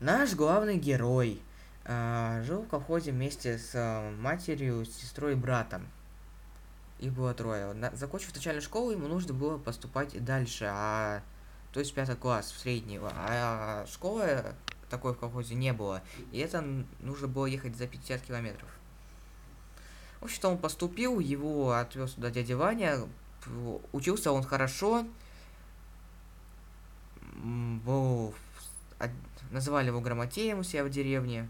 Наш главный герой жил в колхозе вместе с матерью, сестрой и братом. Их было трое. Закончив начальную школу, ему нужно было поступать дальше, то есть в 5 класс, в среднего. А школы такой в колхозе не было. И это нужно было ехать за 50 километров. В общем-то, он поступил, его отвез туда дядя Ваня. Учился он хорошо. Был, называли его грамотеем у себя в деревне.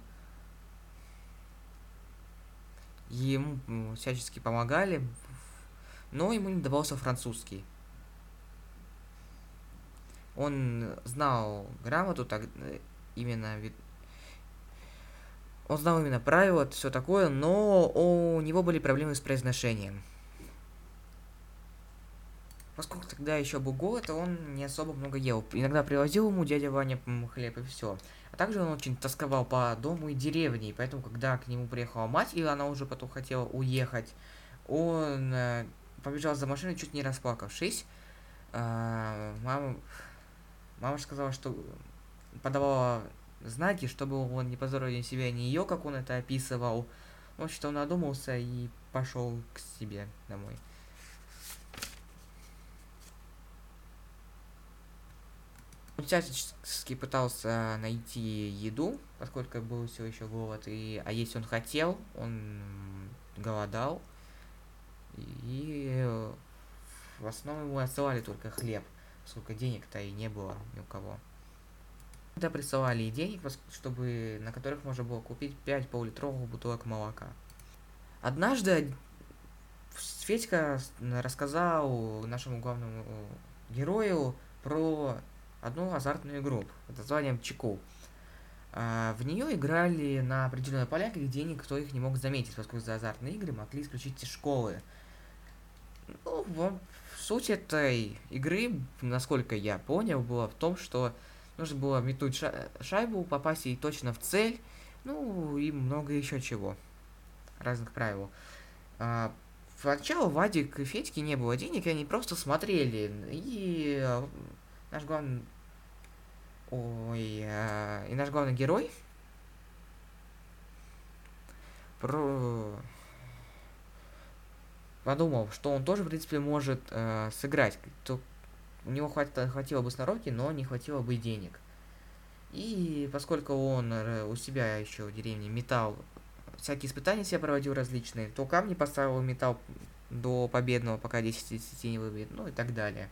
Ему всячески помогали, но ему не давался французский. Он знал грамоту, именно он знал именно правила, все такое, но у него были проблемы с произношением. Поскольку тогда еще был голод, он не особо много ел. Иногда привозил ему дядя Ваня хлеб и все. А также он очень тосковал по дому и деревне, и поэтому, когда к нему приехала мать, и она уже потом хотела уехать, он побежал за машиной, чуть не расплакавшись. Мама сказала, что подавала знаки, чтобы он не позорил ни себя, ни ее, как он это описывал. В общем-то, он надумался и пошел к себе домой. Он всячески пытался найти еду, поскольку был все еще голод, а есть он хотел, он голодал, и в основном ему отсылали только хлеб, поскольку денег-то и не было ни у кого. Тогда присылали и денег, чтобы, на которых можно было купить 5 пол-литровых бутылок молока. Однажды Федька рассказал нашему главному герою про одну азартную игру под названием Чику. В нее играли на определенной поляне, где никто их не мог заметить, поскольку за азартные игры могли исключить из школы. Ну, суть этой игры, насколько я понял, была в том, что нужно было метнуть шайбу, попасть ей точно в цель, ну и много еще чего. Разных правил. Сначала Вадик и Федьке не было денег, и они просто смотрели. И наш главный... и наш главный герой подумал, что он тоже, в принципе, может сыграть. У него хватило бы сноровки, но не хватило бы денег. И поскольку он у себя еще в деревне метал, всякие испытания себе проводил различные, то камни поставил, метал до победного, пока 10 из 10 не выбьет, ну и так далее.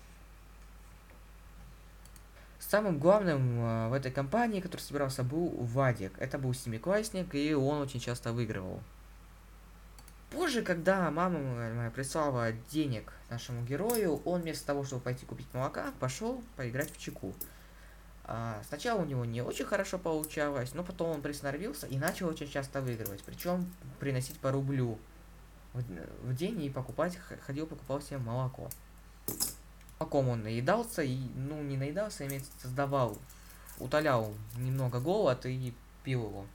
Самым главным в этой компании, который собирался, был Вадик. Это был семиклассник, и он очень часто выигрывал. Позже, когда мама моя прислала денег нашему герою, он вместо того, чтобы пойти купить молока, пошел поиграть в чеку. Сначала у него не очень хорошо получалось, но потом он приноровился и начал очень часто выигрывать. Причем приносить по рублю в день и покупал себе молоко. Молоком он наедался, не наедался, утолял немного голод и пил его.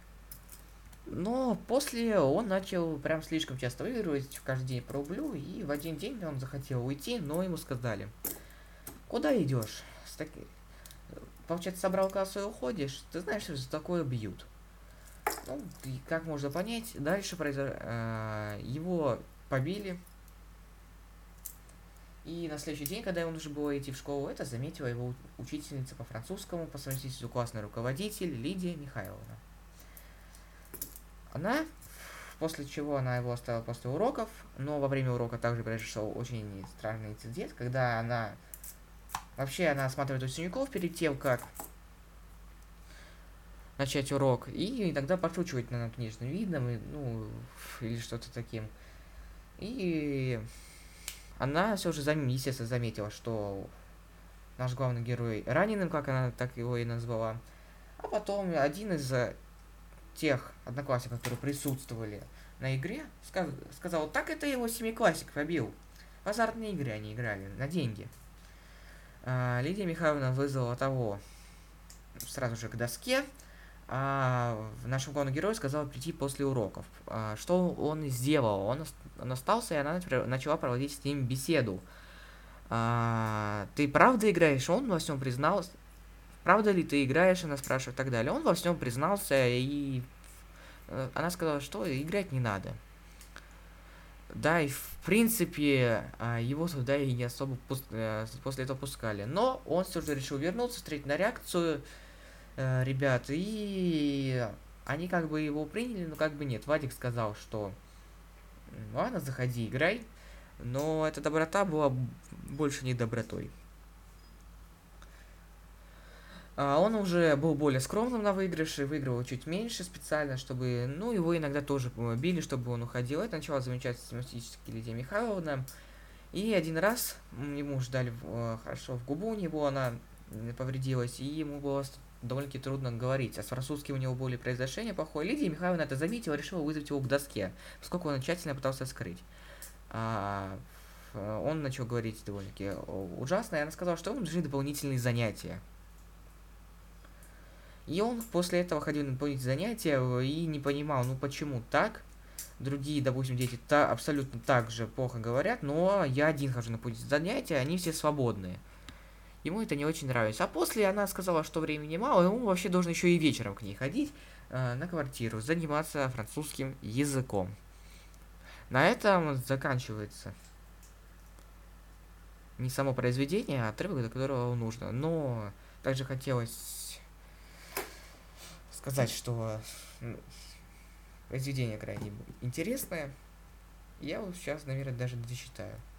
Но после он начал прям слишком часто выигрывать, каждый день по рублю, и в один день он захотел уйти, но ему сказали: куда идешь? Получается, собрал кассу и уходишь, ты знаешь, что за такое бьют. Ну, и как можно понять, дальше его побили. И на следующий день, когда ему нужно было идти в школу, это заметила его учительница по французскому, по совместительству классный руководитель Лидия Михайловна. После чего она его оставила после уроков, но во время урока также произошел очень странный инцидент, когда она осматривает учеников перед тем, как начать урок, и иногда подшучивает над внешним видом, или что-то таким. И она все же, естественно, заметила, что наш главный герой раненым, как она так его и назвала. А потом один из тех одноклассников, которые присутствовали на игре, сказал: так это его семиклассник побил. В азартные игры они играли, на деньги. Лидия Михайловна вызвала того сразу же к доске, нашему главному герою сказала прийти после уроков. Что он сделал? Он остался, и она начала проводить с ним беседу. Ты правда играешь? Он во всем признался. правда ли ты играешь, она спрашивает и так далее. Он во всем признался, и она сказала, что играть не надо. Да, и в принципе, его туда и не особо после этого пускали. Но он все же решил вернуться, встретить на реакцию ребят, и они как бы его приняли, но как бы нет. Вадик сказал, что ладно, заходи, играй, но эта доброта была больше не добротой. Он уже был более скромным на выигрыше, выигрывал чуть меньше специально, чтобы, ну, его иногда тоже били, чтобы он уходил. Это начала замечать систематически Лидия Михайловна. И один раз ему ждали хорошо в губу, у него она повредилась, и ему было довольно-таки трудно говорить. А с французским у него были произношения плохое. Лидия Михайловна это заметила, решила вызвать его к доске, поскольку он тщательно пытался скрыть. Он начал говорить довольно-таки ужасно, и она сказала, что ему нужны дополнительные занятия. И он после этого ходил на дополнительные занятия и не понимал, ну почему так? Другие, допустим, дети абсолютно так же плохо говорят, но я один хожу на дополнительные занятия, они все свободные. Ему это не очень нравилось. А после она сказала, что времени мало, и он вообще должен еще и вечером к ней ходить на квартиру, заниматься французским языком. На этом заканчивается не само произведение, а отрывок, до которого нужно. Но также хотелось сказать, что произведение крайне интересное. Я вот сейчас, наверное, даже дочитаю.